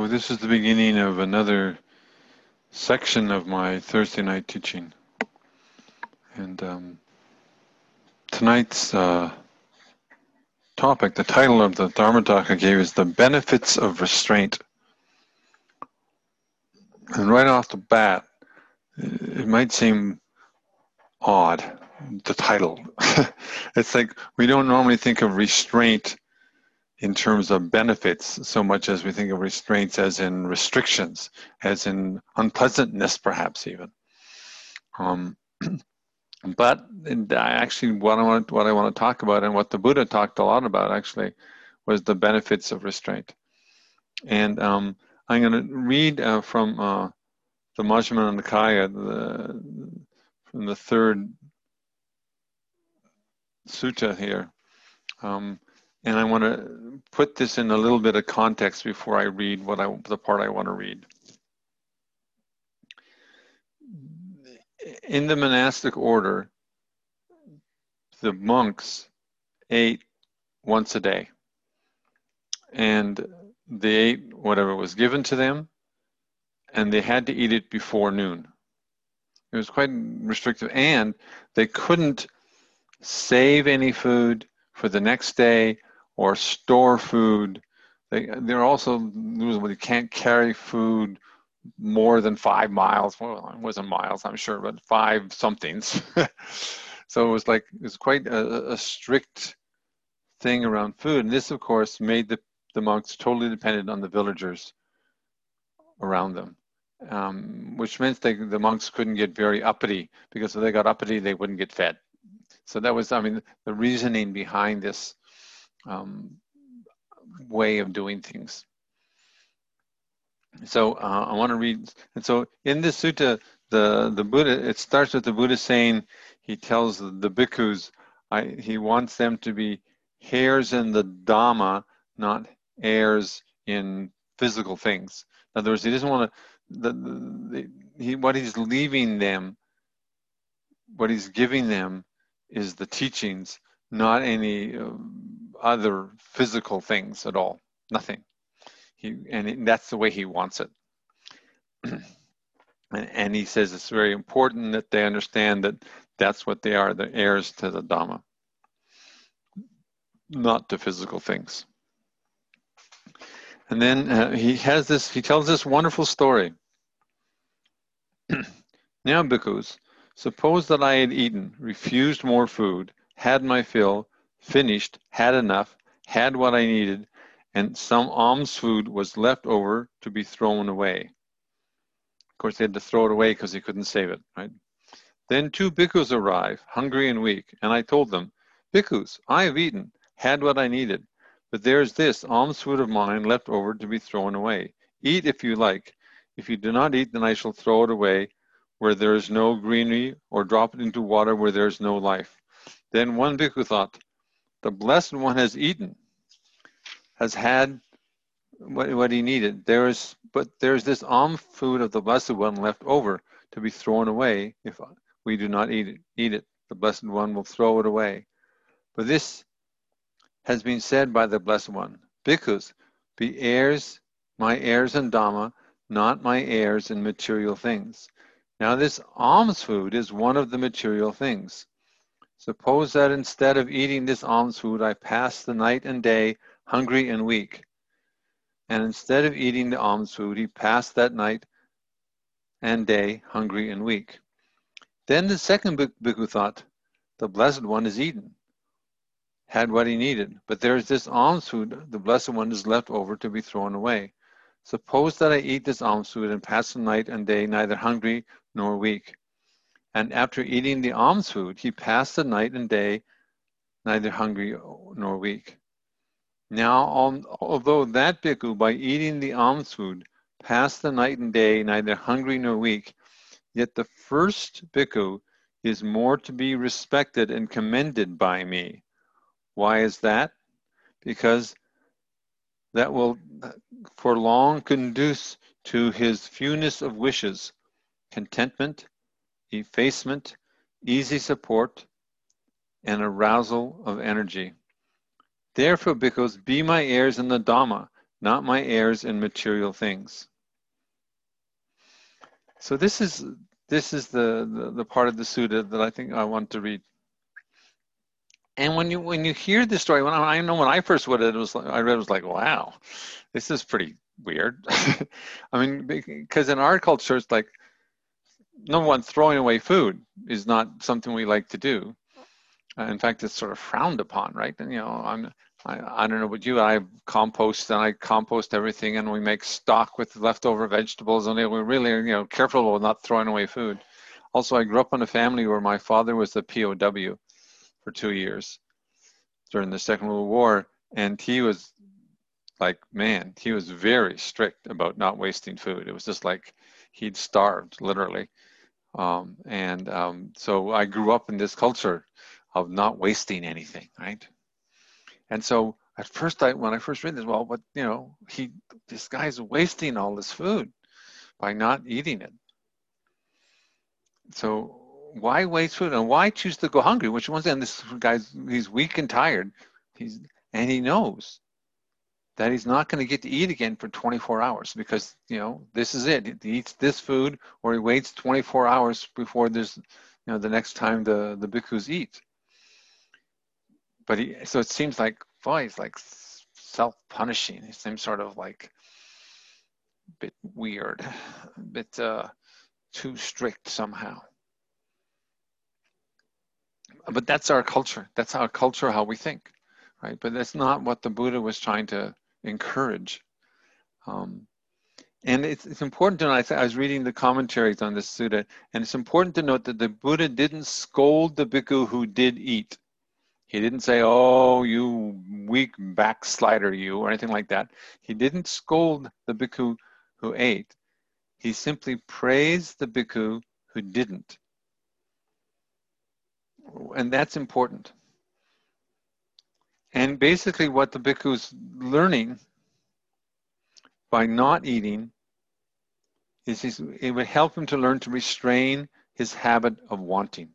this is the beginning of another section of my Thursday night teaching. And tonight's topic, the title of the Dharma talk I gave is The Benefits of Restraint. And right off the bat, it might seem odd, the title. It's like we don't normally think of restraint in terms of benefits so much as we think of restraints as in restrictions, as in unpleasantness perhaps even. But actually what I want to talk about, and what the Buddha talked a lot about actually, was the benefits of restraint. And I'm going to read from the Majjhima Nikaya, from the third sutta here. And I want to put this in a little bit of context before I read the part I want to read. In the monastic order, the monks ate once a day. And they ate whatever was given to them, and they had to eat it before noon. It was quite restrictive, and they couldn't save any food for the next day or store food. They're also, they can't carry food more than 5 miles. Well, it wasn't miles, I'm sure, but 5 somethings. So it was quite a strict thing around food. And this, of course, made the monks totally dependent on the villagers around them, which meant the monks couldn't get very uppity, because if they got uppity, they wouldn't get fed. So that was, the reasoning behind this way of doing things. So I want to read, and so in this sutta, the Buddha, it starts with the Buddha saying, he tells the bhikkhus, he wants them to be heirs in the Dhamma, not heirs in physical things. In other words, he doesn't want to, what he's leaving them, what he's giving them is the teachings, not any other physical things at all, nothing. That's the way he wants it. And he says it's very important that they understand that that's what they are, the heirs to the Dhamma, not to physical things. And then he tells this wonderful story. Now, bhikkhus, suppose that I had eaten, refused more food, had my fill, finished, had enough, had what I needed, and some alms food was left over to be thrown away. Of course, they had to throw it away because he couldn't save it, right? Then 2 bhikkhus arrived, hungry and weak, and I told them, bhikkhus, I have eaten, had what I needed, but there is this alms food of mine left over to be thrown away. Eat if you like. If you do not eat, then I shall throw it away where there is no greenery, or drop it into water where there is no life. Then one bhikkhu thought, the Blessed One has eaten, has had what he needed. But there's this alms food of the Blessed One left over to be thrown away. If we do not eat it, the Blessed One will throw it away. But this has been said by the Blessed One, bhikkhus, be heirs, my heirs in Dhamma, not my heirs in material things. Now this alms food is one of the material things. Suppose that instead of eating this alms food, I pass the night and day hungry and weak. And instead of eating the alms food, he passed that night and day hungry and weak. Then the second bhikkhu thought, the Blessed One is eaten, had what he needed, but there is this alms food, the Blessed One is left over to be thrown away. Suppose that I eat this alms food and pass the night and day neither hungry nor weak. And after eating the alms food, he passed the night and day neither hungry nor weak. Now, although that bhikkhu, by eating the alms food, passed the night and day neither hungry nor weak, yet the first bhikkhu is more to be respected and commended by me. Why is that? Because that will for long conduce to his fewness of wishes, contentment, effacement, easy support, and arousal of energy. Therefore, bhikkhus, be my heirs in the Dhamma, not my heirs in material things. So this is the part of the sutta that I think I want to read. And when you hear this story, I know when I first read it, I was like, wow, this is pretty weird. I mean, because in our culture, it's like, number one, throwing away food is not something we like to do. In fact, it's sort of frowned upon, right? And I don't know about you, I compost everything, and we make stock with leftover vegetables, and we're really careful about not throwing away food. Also, I grew up in a family where my father was a POW for 2 years during the Second World War, and he was like, man, he was very strict about not wasting food. It was just like he'd starved, literally. So I grew up in this culture of not wasting anything, right? And so at first, when I first read this, well, but this guy's wasting all this food by not eating it. So why waste food, and why choose to go hungry? Which once again, this guy's, he's weak and tired, and he knows that he's not going to get to eat again for 24 hours because this is it. He eats this food, or he waits 24 hours before there's the next time the bhikkhus eat. But so it seems like, boy, he's like self-punishing. He seems sort of like a bit weird, a bit too strict somehow. But that's our culture. That's our culture, how we think, right? But that's not what the Buddha was trying to encourage. And it's important to note, I was reading the commentaries on this sutta, and it's important to note that the Buddha didn't scold the bhikkhu who did eat. He didn't say, oh, you weak backslider, you, or anything like that. He didn't scold the bhikkhu who ate. He simply praised the bhikkhu who didn't. And that's important. And basically what the bhikkhu's learning by not eating is it would help him to learn to restrain his habit of wanting.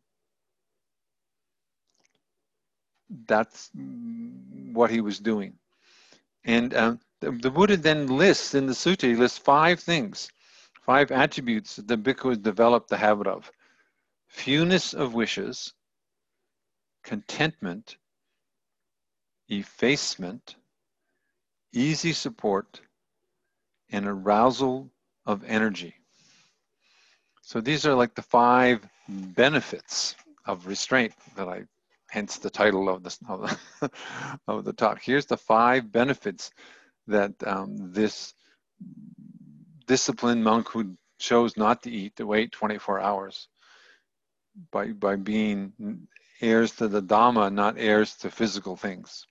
That's what he was doing. And the Buddha then lists in the sutta, he lists 5 things, 5 attributes that the bhikkhu has developed the habit of: fewness of wishes, contentment, effacement, easy support, and arousal of energy. So these are like the 5 benefits of restraint that hence the title of the talk. Here's the 5 benefits that this disciplined monk who chose not to eat, to wait 24 hours, by being heirs to the Dhamma, not heirs to physical things.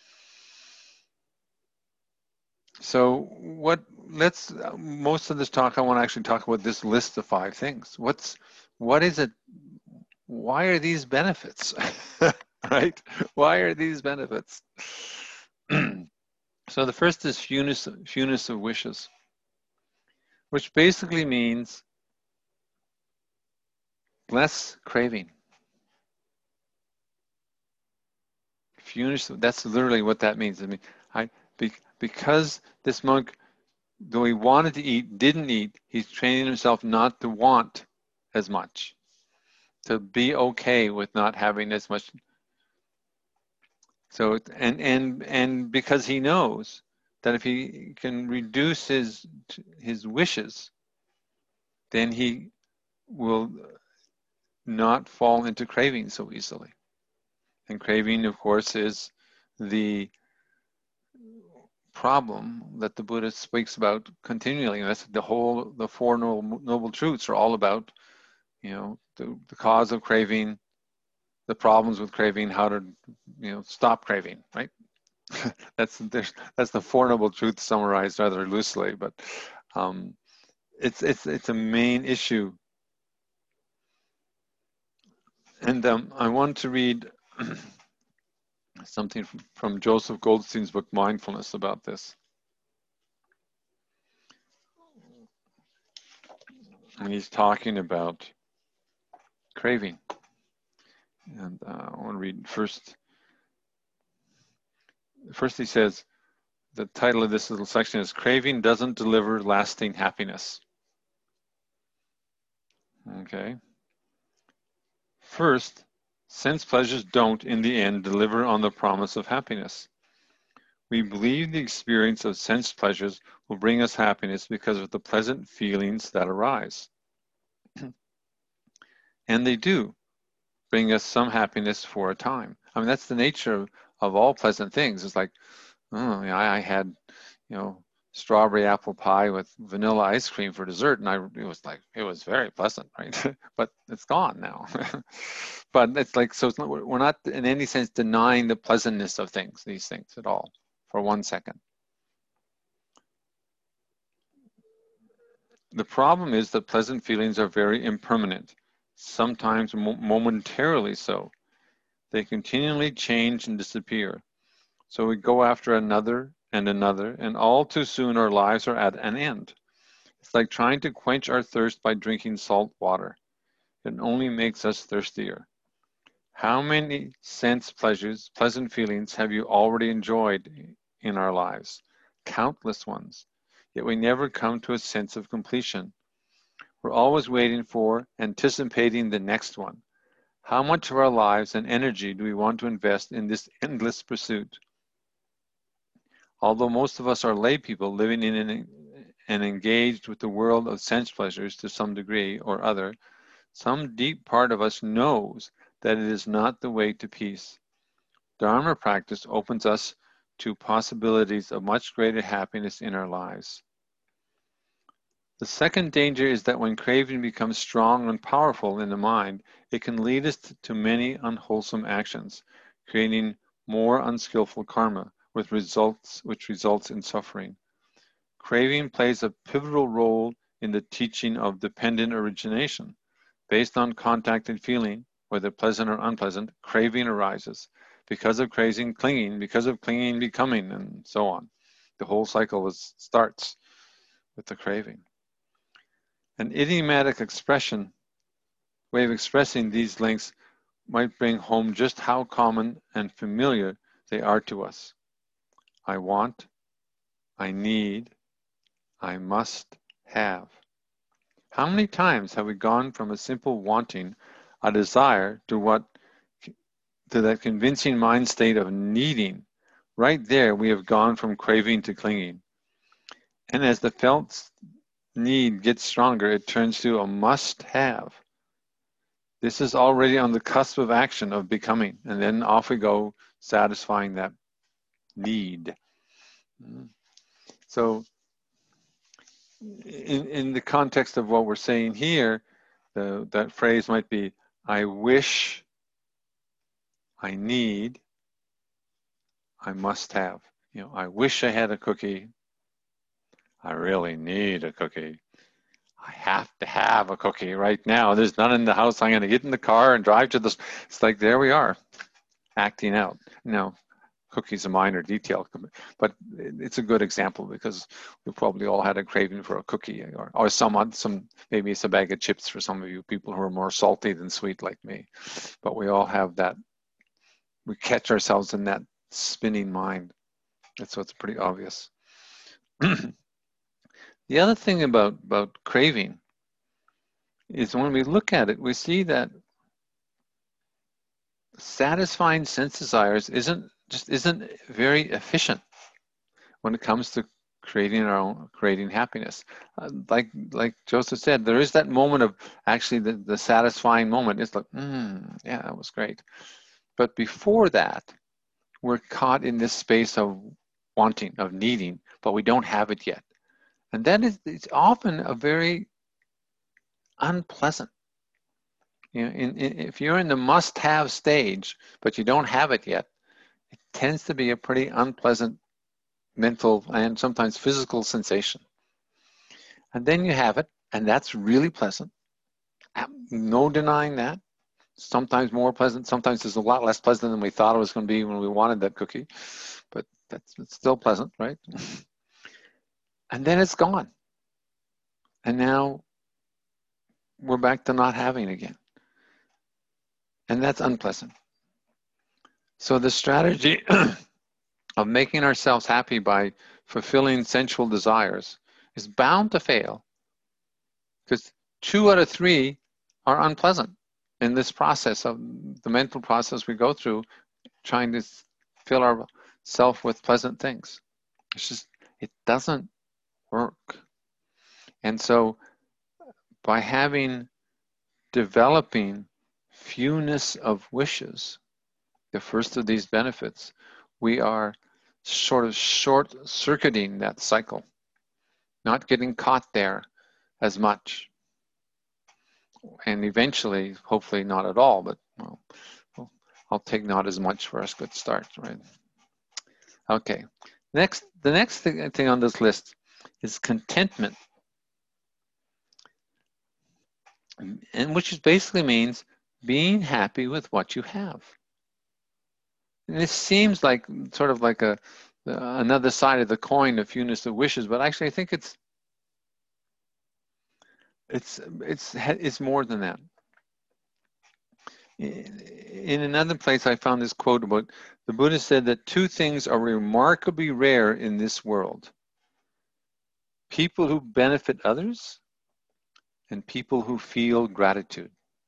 So most of this talk, I want to actually talk about this list of 5 things. What is it? Why are these benefits? Right? Why are these benefits? So the first is fewness of wishes, which basically means less craving. Fewness, that's literally what that means. I mean, because this monk, though he wanted to eat, didn't eat, he's training himself not to want as much, to be okay with not having as much. So, and because he knows that if he can reduce his wishes, then he will not fall into craving so easily. And craving, of course, is the problem that the Buddha speaks about continually. And that's the 4 noble truths are all about, the cause of craving, the problems with craving, how to, stop craving, right? That's the 4 noble truths summarized rather loosely, but it's a main issue. And I want to read something from Joseph Goldstein's book, Mindfulness, about this. And he's talking about craving. And I want to read first. First he says, the title of this little section is Craving Doesn't Deliver Lasting Happiness. Okay. First, sense pleasures don't, in the end, deliver on the promise of happiness. We believe the experience of sense pleasures will bring us happiness because of the pleasant feelings that arise. And they do bring us some happiness for a time. I mean, that's the nature of all pleasant things. It's like, oh, I had, strawberry apple pie with vanilla ice cream for dessert, and it was very pleasant, right? But it's gone now. But it's like, so we're not in any sense denying the pleasantness of these things at all, for 1 second. The problem is that pleasant feelings are very impermanent, sometimes momentarily so. They continually change and disappear. So we go after another and another, and all too soon our lives are at an end. It's like trying to quench our thirst by drinking salt water. It only makes us thirstier. How many sense pleasures, pleasant feelings have you already enjoyed in our lives? Countless ones. Yet we never come to a sense of completion. We're always waiting for, anticipating the next one. How much of our lives and energy do we want to invest in this endless pursuit? Although most of us are lay people living in and engaged with the world of sense pleasures to some degree or other, some deep part of us knows that it is not the way to peace. Dharma practice opens us to possibilities of much greater happiness in our lives. The second danger is that when craving becomes strong and powerful in the mind, it can lead us to many unwholesome actions, creating more unskillful karma, which results in suffering. Craving plays a pivotal role in the teaching of dependent origination. Based on contact and feeling, whether pleasant or unpleasant, craving arises. Because of craving, clinging, because of clinging, becoming, and so on. The whole cycle starts with the craving. An idiomatic way of expressing these links might bring home just how common and familiar they are to us. I want, I need, I must have. How many times have we gone from a simple wanting, a desire, to that convincing mind state of needing? Right there, we have gone from craving to clinging. And as the felt need gets stronger, it turns to a must-have. This is already on the cusp of action, of becoming, and then off we go, satisfying that need. So in the context of what we're saying here, that phrase might be, I wish, I need, I must have. I wish I had a cookie. I really need a cookie. I have to have a cookie right now. There's none in the house. I'm going to get in the car and drive to this. It's like, there we are, acting out. Now, cookie's a minor detail, but it's a good example because we probably all had a craving for a cookie, or maybe it's a bag of chips for some of you people who are more salty than sweet like me. But we all have that. We catch ourselves in that spinning mind. So it's pretty obvious. The other thing about craving is when we look at it, we see that satisfying sense desires isn't very efficient when it comes to creating happiness. Like Joseph said, there is that moment of actually the satisfying moment. It's like, yeah, that was great. But before that, we're caught in this space of wanting, of needing, but we don't have it yet. And that it's often a very unpleasant. If you're in the must-have stage, but you don't have it yet, it tends to be a pretty unpleasant mental and sometimes physical sensation. And then you have it, and that's really pleasant. No denying that. Sometimes more pleasant, sometimes it's a lot less pleasant than we thought it was going to be when we wanted that cookie, but it's still pleasant, right? And then it's gone. And now we're back to not having again. And that's unpleasant. So the strategy of making ourselves happy by fulfilling sensual desires is bound to fail, because 2 out of 3 are unpleasant in this process of the mental process we go through, trying to fill ourselves with pleasant things. It's just, it doesn't work. And so by developing fewness of wishes, the first of these benefits, we are sort of short-circuiting that cycle, not getting caught there as much. And eventually, hopefully not at all, but well, I'll take not as much for a good start, right? Okay, the next thing on this list is contentment, and which basically means being happy with what you have. And this seems like sort of like another side of the coin of fewness of wishes, but actually I think it's more than that. In another place, I found this quote about the Buddha said that 2 things are remarkably rare in this world: people who benefit others and people who feel gratitude.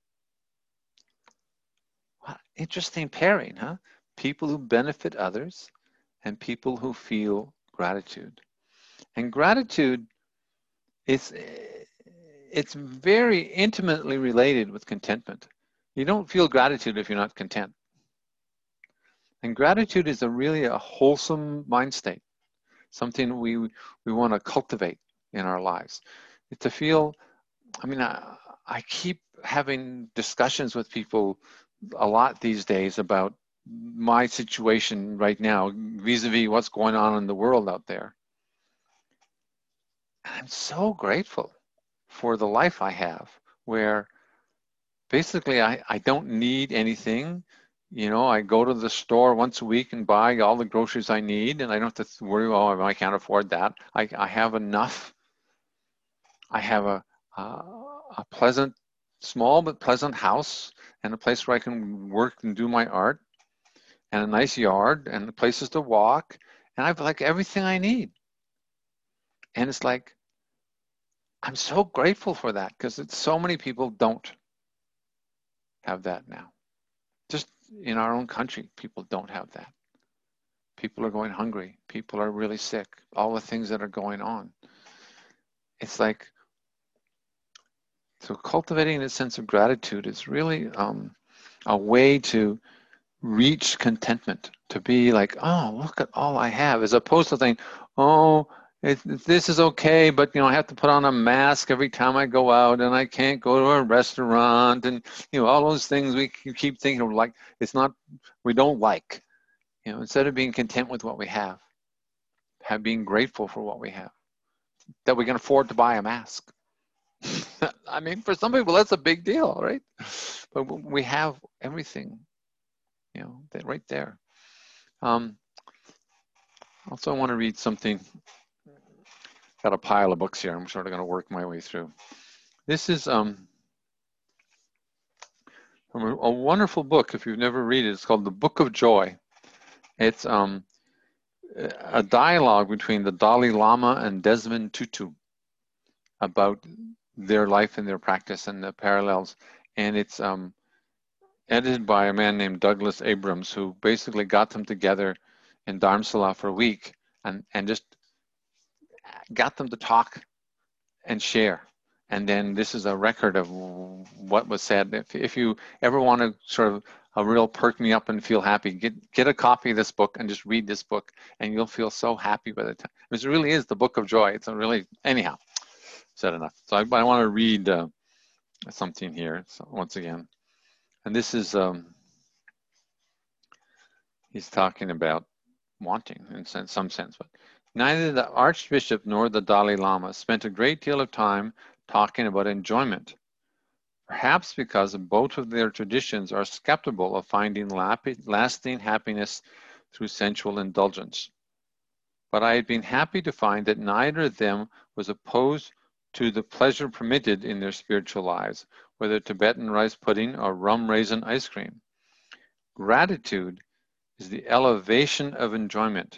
What interesting pairing, huh? People who benefit others and people who feel gratitude. And gratitude is, it's very intimately related with contentment. You don't feel gratitude if you're not content. And gratitude is really a wholesome mind state, something we want to cultivate in our lives. To feel, I mean, I keep having discussions with people a lot these days about my situation right now, vis-a-vis what's going on in the world out there. And I'm so grateful for the life I have, where basically I don't need anything. You know, I go to the store once a week and buy all the groceries I need, and I don't have to worry, oh, I can't afford that. I have enough. I have a pleasant, small but pleasant house, and a place where I can work and do my art, and a nice yard, and places to walk, and I've like everything I need. And it's like, I'm so grateful for that, because so many people don't have that now. Just in our own country, people don't have that. People are going hungry. People are really sick. All the things that are going on. It's like, so cultivating a sense of gratitude is really a way to reach contentment, to be like, oh, look at all I have, as opposed to thinking, oh, this is okay, but I have to put on a mask every time I go out, and I can't go to a restaurant, and all those things we keep thinking of, like, it's not, we don't like. Instead of being content with what we have, being grateful for what we have, that we can afford to buy a mask. I mean, for some people that's a big deal, right? But we have everything, right there. Also, I want to read something. Got a pile of books here. I'm sort of going to work my way through. This is from a wonderful book. If you've never read it, it's called The Book of Joy. It's a dialogue between the Dalai Lama and Desmond Tutu about their life and their practice and the parallels. And it's edited by a man named Douglas Abrams, who basically got them together in Dharamsala for a week and just got them to talk and share. And then this is a record of what was said. If you ever want to sort of a real perk me up and feel happy, get a copy of this book and just read this book, and you'll feel so happy by the time. It really is the book of joy. It's a really, anyhow, said enough. So I want to read something here, so once again. And this is, he's talking about wanting in some sense, but neither the Archbishop nor the Dalai Lama spent a great deal of time talking about enjoyment, perhaps because both of their traditions are skeptical of finding lasting happiness through sensual indulgence. But I had been happy to find that neither of them was opposed to the pleasure permitted in their spiritual lives, whether Tibetan rice pudding or rum raisin ice cream. Gratitude is the elevation of enjoyment,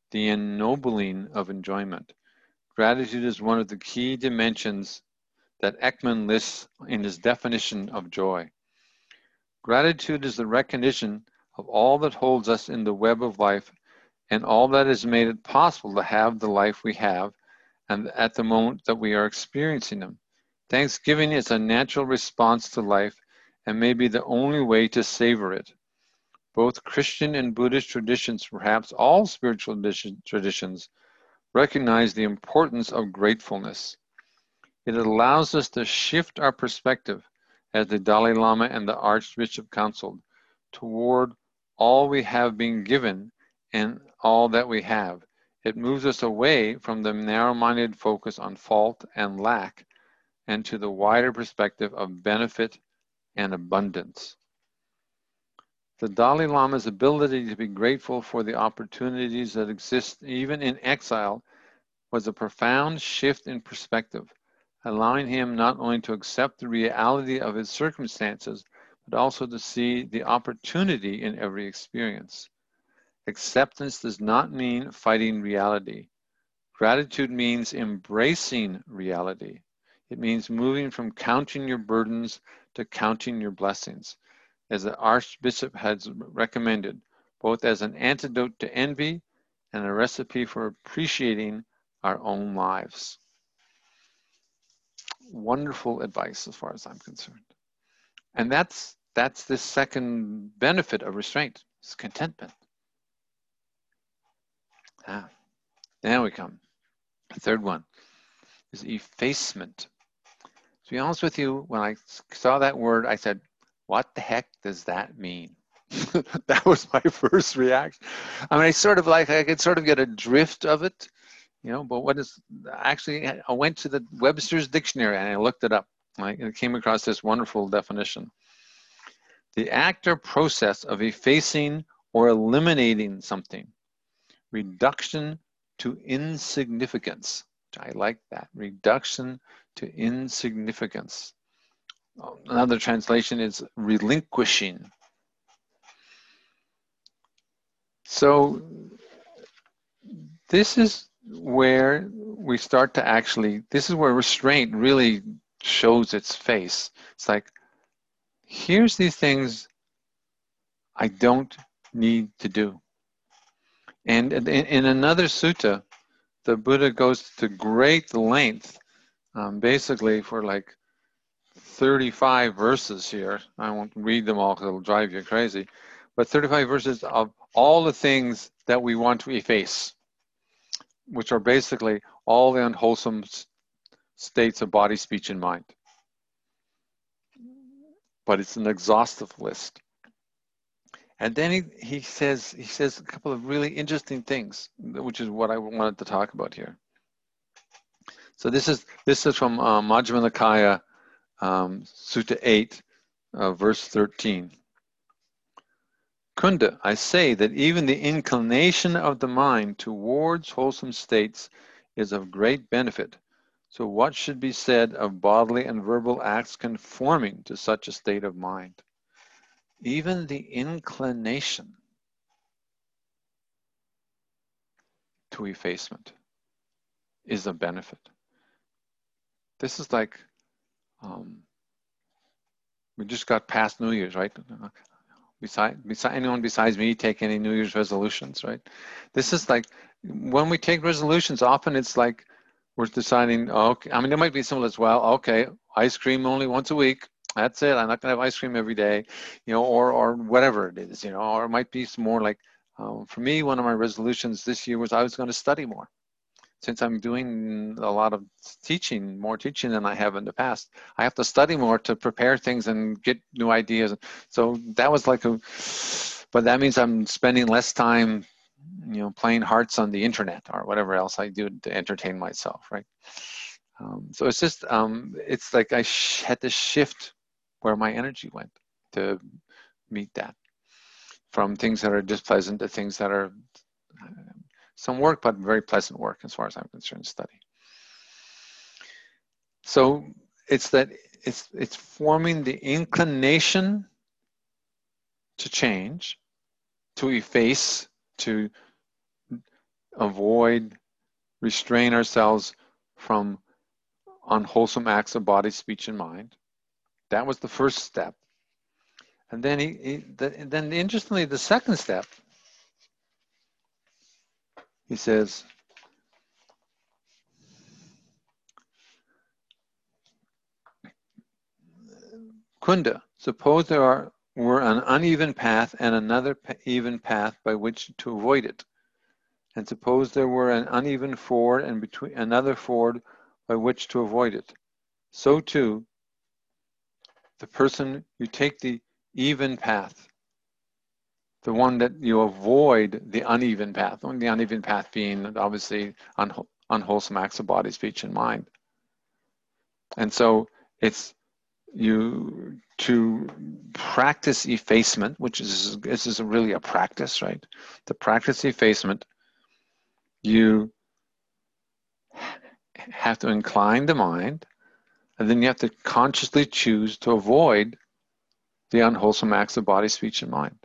the ennobling of enjoyment. Gratitude is one of the key dimensions that Ekman lists in his definition of joy. Gratitude is the recognition of all that holds us in the web of life and all that has made it possible to have the life we have and at the moment that we are experiencing them. Thanksgiving is a natural response to life and may be the only way to savor it. Both Christian and Buddhist traditions, perhaps all spiritual traditions, recognize the importance of gratefulness. It allows us to shift our perspective, as the Dalai Lama and the Archbishop counseled, toward all we have been given and all that we have. It moves us away from the narrow-minded focus on fault and lack and to the wider perspective of benefit and abundance. The Dalai Lama's ability to be grateful for the opportunities that exist even in exile was a profound shift in perspective, allowing him not only to accept the reality of his circumstances, but also to see the opportunity in every experience. Acceptance does not mean fighting reality. Gratitude means embracing reality. It means moving from counting your burdens to counting your blessings, as the Archbishop has recommended, both as an antidote to envy and a recipe for appreciating our own lives. Wonderful advice as far as I'm concerned. And that's the second benefit of restraint, is contentment. Now we come. The third one is effacement. To be honest with you, when I saw that word, I said, what the heck does that mean? That was my first reaction. I mean, I could sort of get a drift of it, you know, but what is, actually, I went to the Webster's Dictionary and I looked it up. I came across this wonderful definition. The act or process of effacing or eliminating something. Reduction to insignificance. I like that. Reduction to insignificance. Another translation is relinquishing. So this is where we start to actually, this is where restraint really shows its face. It's like, here's these things I don't need to do. And in another sutta, the Buddha goes to great length, basically for like 35 verses here. I won't read them all because it'll drive you crazy. But 35 verses of all the things that we want to efface, which are basically all the unwholesome states of body, speech, and mind. But it's an exhaustive list. And then he says a couple of really interesting things, which is what I wanted to talk about here. So this is from Majjhima Nikaya, Sutta 8, verse 13. Kunda, I say that even the inclination of the mind towards wholesome states is of great benefit. So what should be said of bodily and verbal acts conforming to such a state of mind? Even the inclination to effacement is a benefit. This is like, we just got past New Year's, right? Besides anyone besides me take any New Year's resolutions, right? This is like, when we take resolutions, often it's like we're deciding, okay, I mean, there might be some as well, okay, ice cream only once a week. That's it. I'm not going to have ice cream every day, you know, or whatever it is, you know, or it might be some more like, for me, one of my resolutions this year was I was going to study more. Since I'm doing a lot of teaching, more teaching than I have in the past, I have to study more to prepare things and get new ideas. So that was like but that means I'm spending less time, you know, playing hearts on the internet or whatever else I do to entertain myself, right? So it's just, it's like I had to shift where my energy went to meet that, from things that are just pleasant to things that are some work, but very pleasant work as far as I'm concerned, study. So it's that it's forming the inclination to change, to efface, to avoid, restrain ourselves from unwholesome acts of body, speech, and mind. That was the first step. And then then interestingly, the second step, he says, Kunda, suppose there were an uneven path and another even path by which to avoid it. And suppose there were an uneven ford and between another ford by which to avoid it. So too, the person, you take the even path, the one that you avoid the uneven path, the uneven path being obviously unwholesome acts of body, speech, and mind. And so it's you to practice effacement, which is, this is really a practice, right? To practice effacement, you have to incline the mind, and then you have to consciously choose to avoid the unwholesome acts of body, speech, and mind.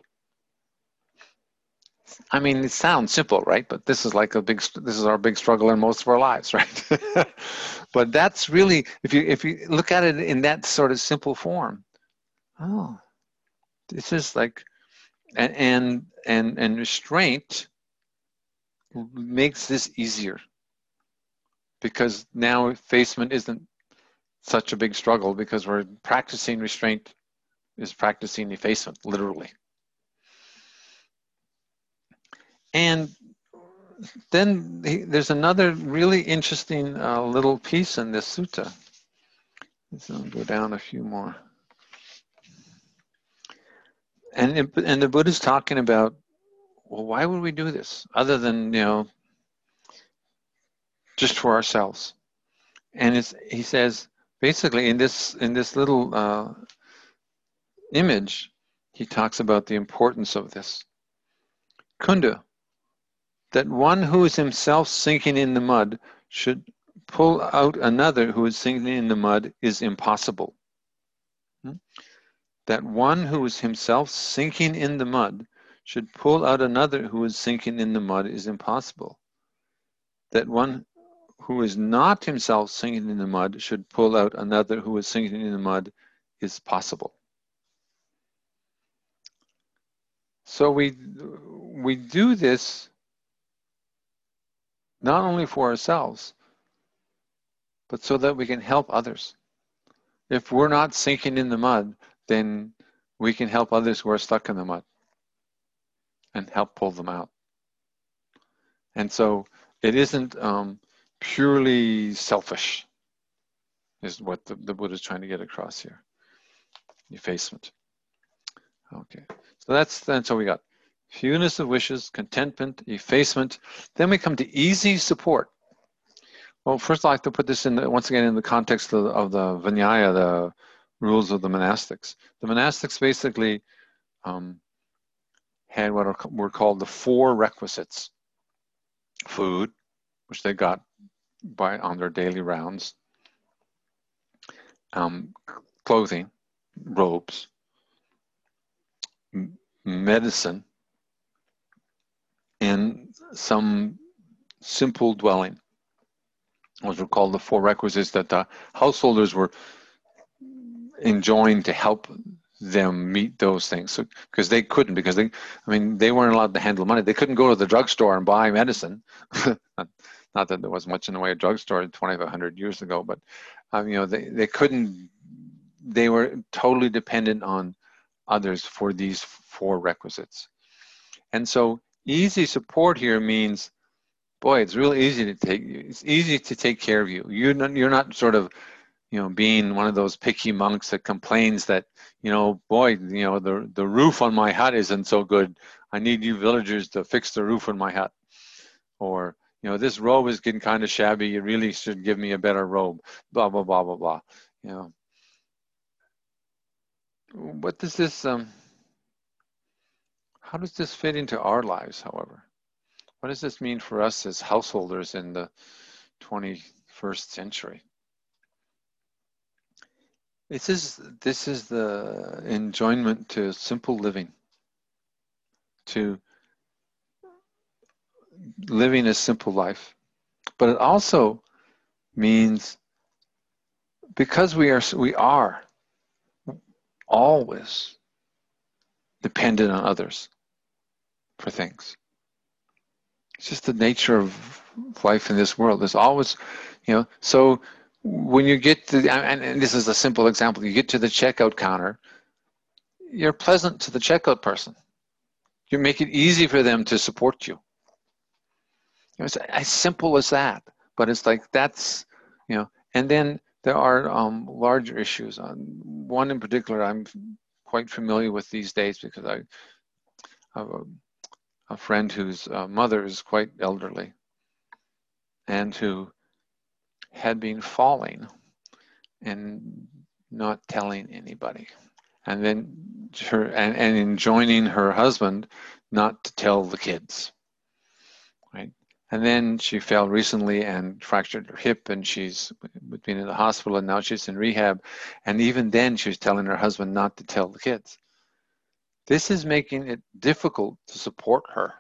I mean, it sounds simple, right? But this is like this is our big struggle in most of our lives, right? But that's really, if you look at it in that sort of simple form, oh, this is like, and restraint makes this easier, because now effacement isn't such a big struggle, because we're practicing restraint is practicing effacement, literally. And then there's another really interesting little piece in this sutta. So I'll go down a few more. And the Buddha's talking about, well, why would we do this other than, just for ourselves? And he says, basically in this little image, he talks about the importance of this. Kunda, that one who is himself sinking in the mud should pull out another who is sinking in the mud is impossible. That one who is himself sinking in the mud should pull out another who is sinking in the mud is impossible. That one who is not himself sinking in the mud should pull out another who is sinking in the mud is possible. So we do this not only for ourselves, but so that we can help others. If we're not sinking in the mud, then we can help others who are stuck in the mud and help pull them out. And so it isn't purely selfish, is what the Buddha is trying to get across here. Effacement. Okay, so that's what we got. Fewness of wishes, contentment, effacement. Then we come to easy support. Well, first I like to put this in once again in the context of the Vinaya, the rules of the monastics. The monastics basically had what were called the 4 requisites: food, which they got on their daily rounds, clothing, robes, medicine, and some simple dwelling. Those were called the 4 requisites that the householders were enjoined to help them meet those things. So, because they couldn't, because they weren't allowed to handle money. They couldn't go to the drugstore and buy medicine. Not that there was much in the way of drugstore 2,500 years ago, but they couldn't. They were totally dependent on others for these 4 requisites. And so easy support here means, boy, it's really easy to take. It's easy to take care of you. You're not sort of, being one of those picky monks that complains that, boy, the roof on my hut isn't so good. I need you villagers to fix the roof on my hut. Or, this robe is getting kind of shabby. You really should give me a better robe. Blah blah blah blah blah. What does this? How does this fit into our lives? However, what does this mean for us as householders in the 21st century? This is the enjoyment to simple living, to living a simple life. But it also means because we are always dependent on others for things. It's just the nature of life in this world. There's always, so when you get to, and this is a simple example, you get to the checkout counter, you're pleasant to the checkout person. You make it easy for them to support you. It's as simple as that, but it's like that's, and then there are larger issues. One in particular I'm quite familiar with these days because I have a friend whose mother is quite elderly and who had been falling and not telling anybody. And then and enjoining her husband not to tell the kids, right? And then she fell recently and fractured her hip, and she's been in the hospital, and now she's in rehab. And even then, she was telling her husband not to tell the kids. This is making it difficult to support her.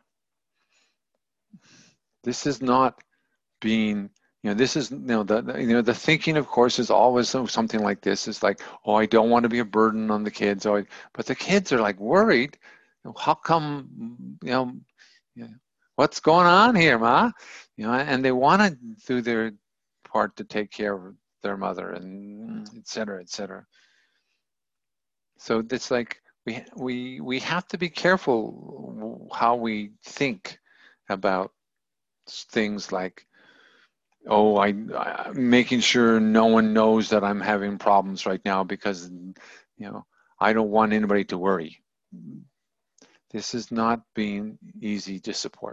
This is not being, this is, the thinking, of course, is always something like this. It's like, oh, I don't want to be a burden on the kids. But the kids are like worried. How come, what's going on here, Ma? And they want to do their part to take care of their mother, and et cetera, et cetera. So it's like we have to be careful how we think about things like, oh, I making sure no one knows that I'm having problems right now because, I don't want anybody to worry. This is not being easy to support.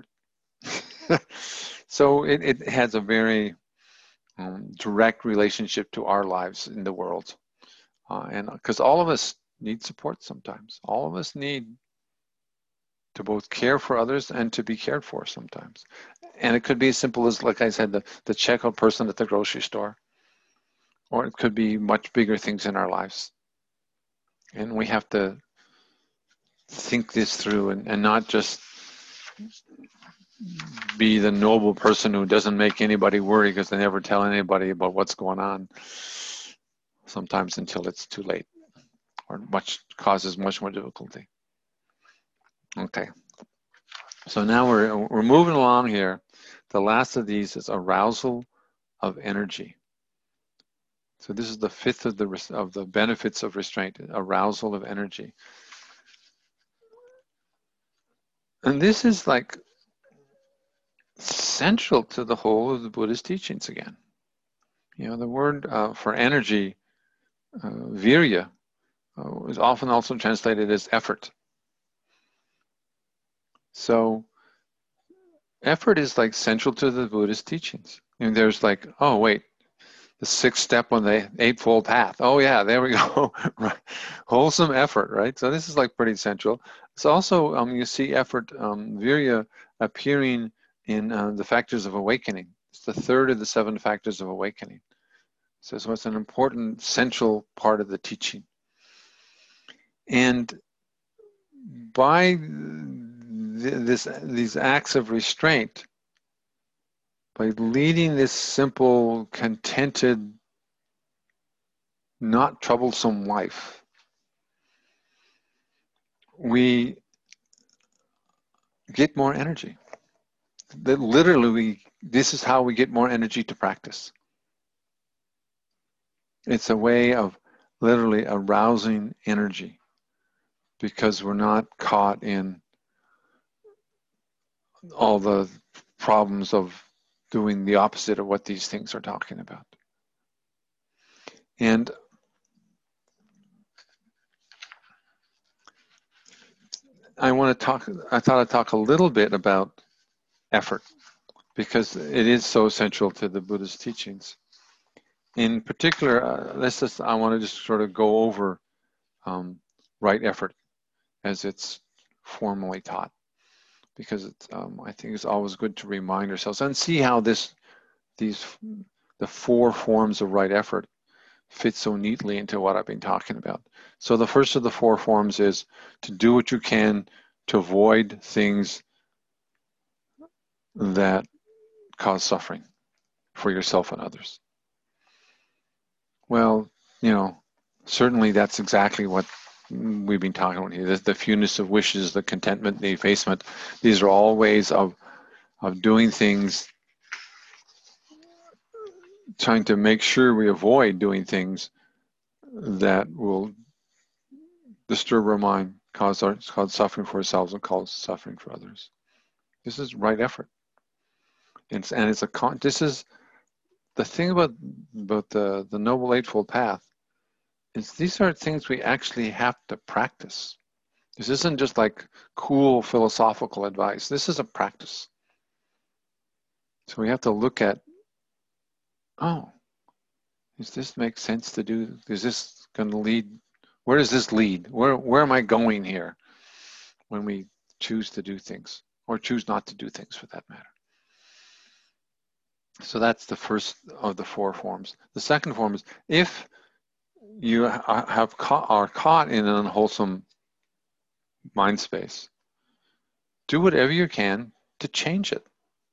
So it has a very direct relationship to our lives in the world. And because all of us need support sometimes. All of us need to both care for others and to be cared for sometimes. And it could be as simple as, like I said, the checkout person at the grocery store. Or it could be much bigger things in our lives. And we have to think this through and not just be the noble person who doesn't make anybody worry because they never tell anybody about what's going on, sometimes until it's too late or causes much more difficulty. Okay. So now we're moving along here. The last of these is arousal of energy. So this is the fifth of the benefits of restraint, arousal of energy. And this is like central to the whole of the Buddhist teachings again. The word for energy, virya, is often also translated as effort. So effort is like central to the Buddhist teachings. And there's like, oh wait, the sixth step on the Eightfold Path. Oh yeah, there we go. Right. Wholesome effort, right? So this is like pretty central. It's also, you see effort, virya, appearing in the factors of awakening. It's the third of the 7 factors of awakening. So it's an important central part of the teaching. And by these acts of restraint, by leading this simple, contented, not troublesome life, we get more energy. That literally, this is how we get more energy to practice. It's a way of literally arousing energy because we're not caught in all the problems of doing the opposite of what these things are talking about. And I thought I'd talk a little bit about effort because it is so central to the Buddhist teachings. In particular, I want to just sort of go over right effort as it's formally taught, because it's, I think it's always good to remind ourselves and see how the 4 forms of right effort fit so neatly into what I've been talking about. So the first of the 4 forms is to do what you can to avoid things that cause suffering for yourself and others? Well, certainly that's exactly what we've been talking about here. The fewness of wishes, the contentment, the effacement. These are all ways of doing things, trying to make sure we avoid doing things that will disturb our mind, cause suffering for ourselves and cause suffering for others. This is right effort. This is the thing about the Noble Eightfold Path, is these are things we actually have to practice. This isn't just like cool philosophical advice. This is a practice. So we have to look at, oh, does this make sense to do? Is this going to lead? Where does this lead? Where am I going here when we choose to do things, or choose not to do things for that matter? So that's the first of the four forms. The second form is, if you are caught in an unwholesome mind space, do whatever you can to change it.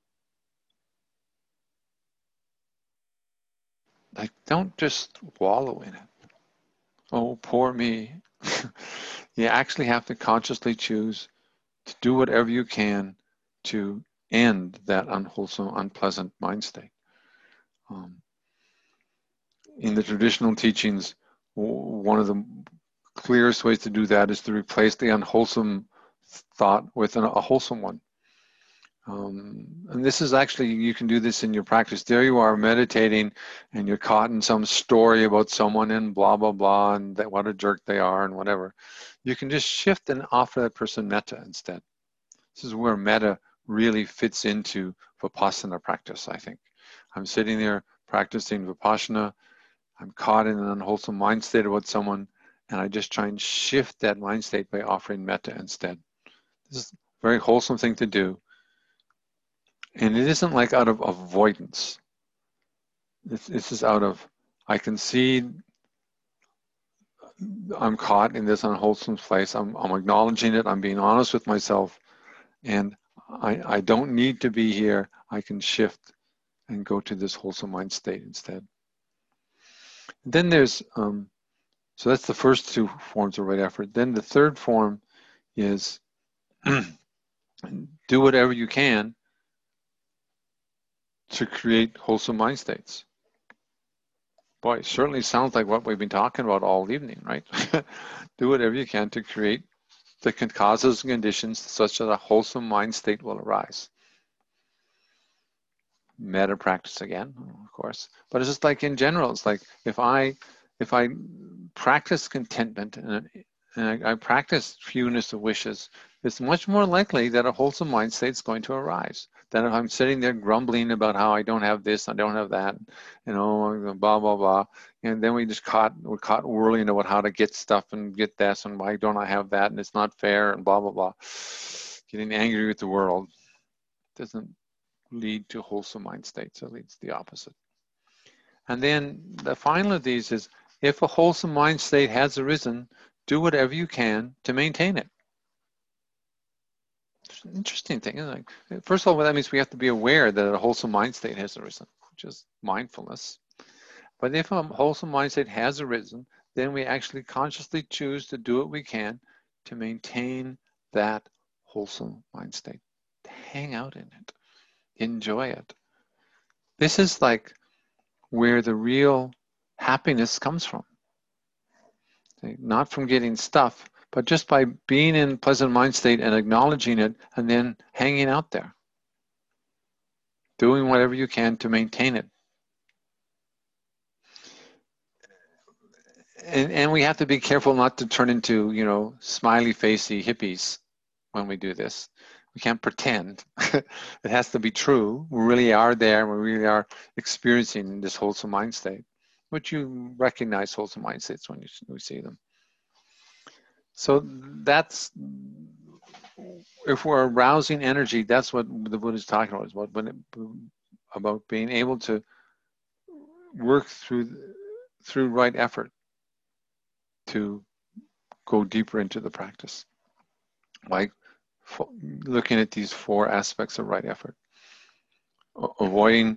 Like, don't just wallow in it. Oh, poor me. You actually have to consciously choose to do whatever you can to end that unwholesome, unpleasant mind state. In the traditional teachings, one of the clearest ways to do that is to replace the unwholesome thought with a wholesome one. And this is actually, you can do this in your practice. There you are meditating and you're caught in some story about someone and blah, blah, blah, and that what a jerk they are and whatever. You can just shift and offer that person metta instead. This is where metta really fits into Vipassana practice, I think. I'm sitting there practicing Vipassana. I'm caught in an unwholesome mind state about someone, and I just try and shift that mind state by offering metta instead. This is a very wholesome thing to do. And it isn't like out of avoidance. This is out of, I can see I'm caught in this unwholesome place. I'm acknowledging it. I'm being honest with myself. And I don't need to be here. I can shift and go to this wholesome mind state instead. And then there's, so that's the first two forms of right effort. Then the third form is do whatever you can to create wholesome mind states. Boy, it certainly sounds like what we've been talking about all evening, right? Do whatever you can to create the causes and conditions such that a wholesome mind state will arise. Metta practice again, of course. But it's just like in general, it's like if I practice contentment and I practice fewness of wishes, it's much more likely that a wholesome mind state is going to arise than if I'm sitting there grumbling about how I don't have this, I don't have that, blah, blah, blah. And then we're caught whirling about how to get stuff and get this and why don't I have that and it's not fair and blah, blah, blah. Getting angry with the world doesn't lead to wholesome mind states. It leads to the opposite. And then the final of these is, if a wholesome mind state has arisen, do whatever you can to maintain it. It's an interesting thing, isn't it? First of all, that means we have to be aware that a wholesome mind state has arisen, which is mindfulness. But if a wholesome mind state has arisen, then we actually consciously choose to do what we can to maintain that wholesome mind state, to hang out in it, enjoy it. This is like where the real happiness comes from. Not from getting stuff, but just by being in pleasant mind state and acknowledging it and then hanging out there. Doing whatever you can to maintain it. And we have to be careful not to turn into, smiley facey hippies when we do this. We can't pretend. It has to be true. We really are there. We really are experiencing this wholesome mind state, which you recognize wholesome mind states when you see them. So that's, if we're arousing energy, that's what the Buddha is talking about, about being able to work through right effort to go deeper into the practice, like looking at these four aspects of right effort. avoiding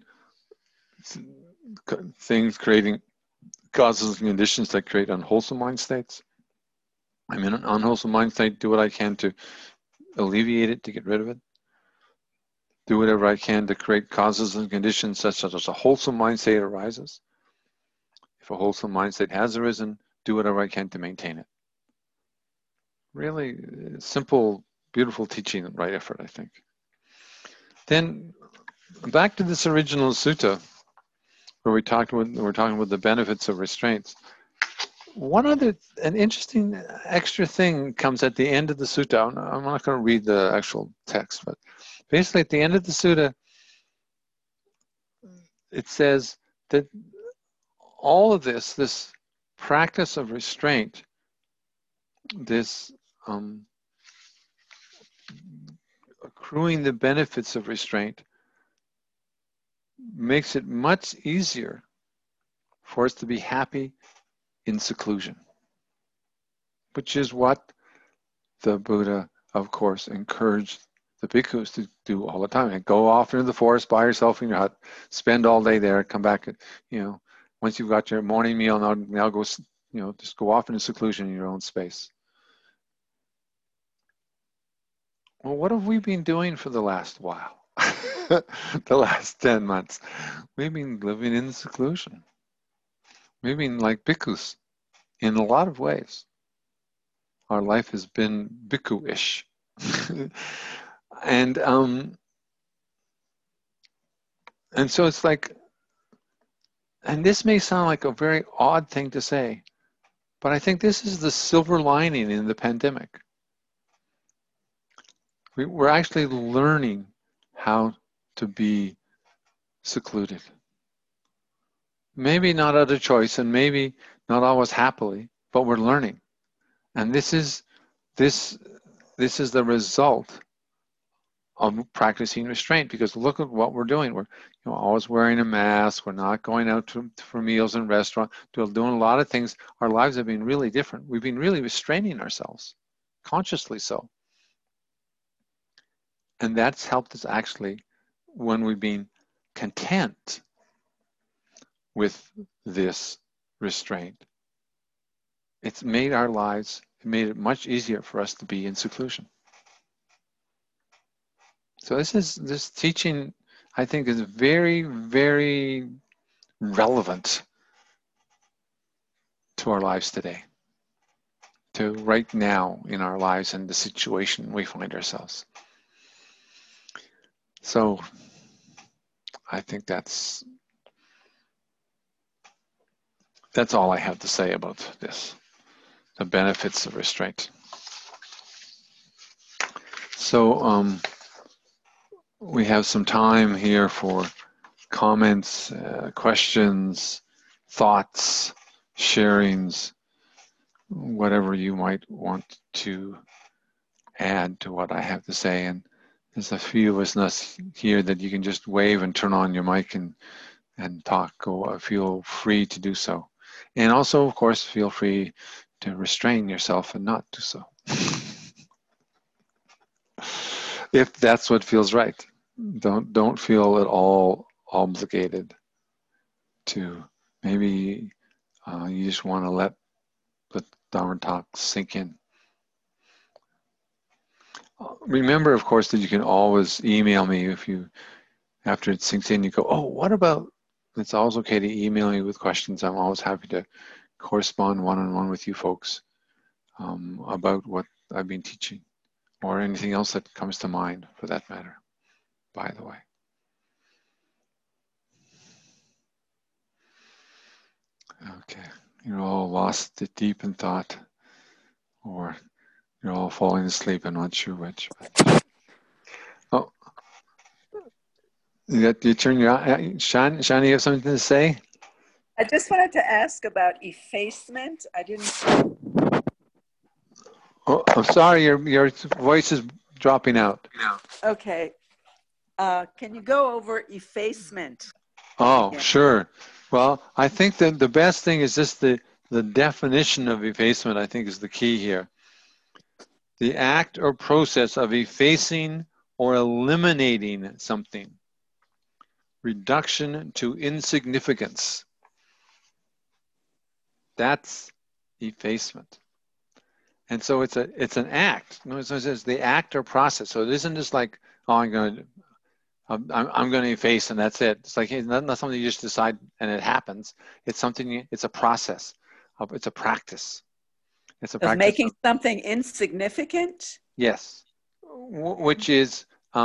things, creating causes and conditions that create unwholesome mind states. I'm in an unwholesome mind state, do what I can to alleviate it, to get rid of it. Do whatever I can to create causes and conditions such that a wholesome mind state arises. If a wholesome mind state has arisen, do whatever I can to maintain it. Really simple, beautiful teaching and right effort, I think. Then back to this original sutta, where we're talking about the benefits of restraints. An interesting extra thing comes at the end of the sutta. I'm not going to read the actual text, but basically at the end of the sutta, it says that all of this practice of restraint, this accruing the benefits of restraint, makes it much easier for us to be happy in seclusion, which is what the Buddha, of course, encouraged the bhikkhus to do all the time. And go off into the forest by yourself in your hut, spend all day there, come back, once you've got your morning meal, now go, just go off into seclusion in your own space. Well, what have we been doing for the last while? The last 10 months? We've been living in seclusion. We've been like bhikkhus in a lot of ways. Our life has been bhikkhu-ish. And so it's like, and this may sound like a very odd thing to say, but I think this is the silver lining in the pandemic. We're actually learning how to be secluded. Maybe not out of choice, and maybe not always happily, but we're learning. And this is the result of practicing restraint, because look at what we're doing. We're always wearing a mask. We're not going out for meals in restaurants. Doing a lot of things. Our lives have been really different. We've been really restraining ourselves, consciously so. And that's helped us actually when we've been content with this restraint. It's made our lives, it made it much easier for us to be in seclusion. So this teaching, I think, is very, very relevant to our lives today, to right now in our lives and the situation we find ourselves. So I think that's all I have to say about this, the benefits of restraint. So we have some time here for comments, questions, thoughts, sharings, whatever you might want to add to what I have to say. And there's a few of us here that you can just wave and turn on your mic and talk. Feel free to do so. And also, of course, feel free to restrain yourself and not do so. If that's what feels right. Don't feel at all obligated to. Maybe you just want to let the Dharma talk sink in. Remember, of course, that you can always email me if you, after it sinks in, you go, oh, what about, it's always okay to email me with questions. I'm always happy to correspond one-on-one with you folks about what I've been teaching, or anything else that comes to mind for that matter, by the way. Okay, you're all lost deep in thought, or you're all falling asleep, I'm not sure which. Oh, you turn your eye. Shani, you have something to say? I just wanted to ask about effacement. I didn't. Oh, I'm sorry, your voice is dropping out. Okay. Can you go over effacement? Oh, again? sure. Well, I think that the best thing is just the definition of effacement, I think, is the key here. The act or process of effacing or eliminating something. reduction to insignificance. That's effacement. And so it's an act. No, it's the act or process. So it isn't just like, oh, I'm going to efface and that's it. It's like, hey, not something you just decide and it happens. It's something. It's a process. It's a practice. It's a Of practice. making something insignificant? Yes, which is,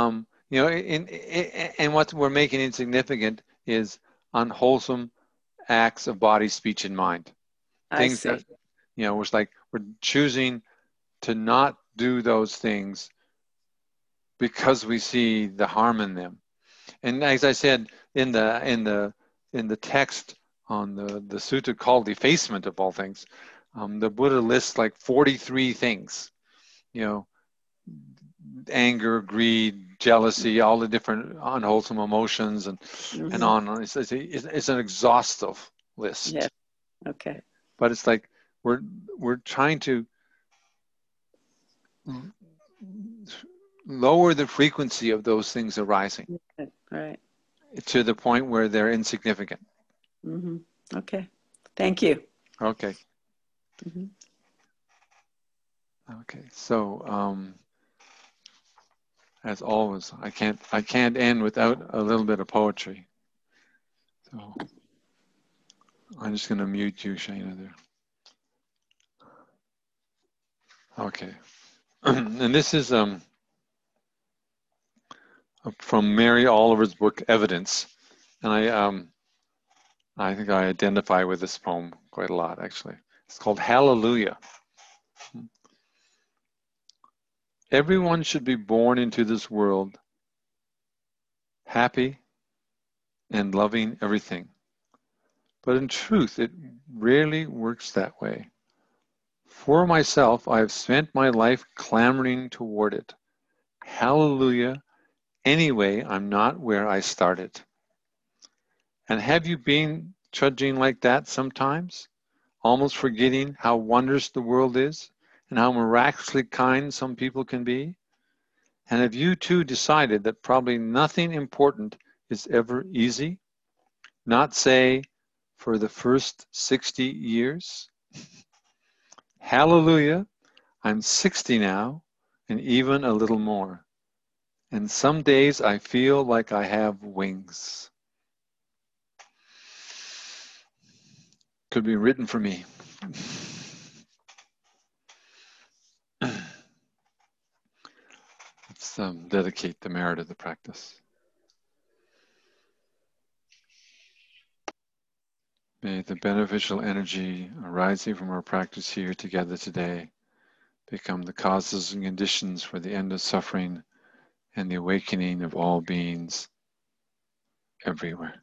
and what we're making insignificant is unwholesome acts of body, speech, and mind. I Things see. that, it's like we're choosing to not do those things because we see the harm in them. And as I said in the text on the sutta called effacement of all things, the Buddha lists like 43 things, anger, greed, jealousy, all the different unwholesome emotions, and on. It's an exhaustive list. Yes. Okay. But it's like we're trying to lower the frequency of those things arising. Right. To the point where they're insignificant. Okay. Thank you. Okay. Okay. So, as always, I can't end without a little bit of poetry. So, I'm just going to mute you, Shana, there. Okay. And this is from Mary Oliver's book Evidence, and I think I identify with this poem quite a lot, actually. It's called Hallelujah. Everyone should be born into this world happy and loving everything. But in truth, it rarely works that way. For myself, I have spent my life clamoring toward it. Hallelujah. Anyway, I'm not where I started. And have you been trudging like that sometimes? Almost forgetting how wondrous the world is and how miraculously kind some people can be? And have you too decided that probably nothing important is ever easy? Not say for the first 60 years? Hallelujah, I'm 60 now and even a little more. And some days I feel like I have wings. Could be written for me. Let's dedicate the merit of the practice. May the beneficial energy arising from our practice here together today become the causes and conditions for the end of suffering and the awakening of all beings everywhere.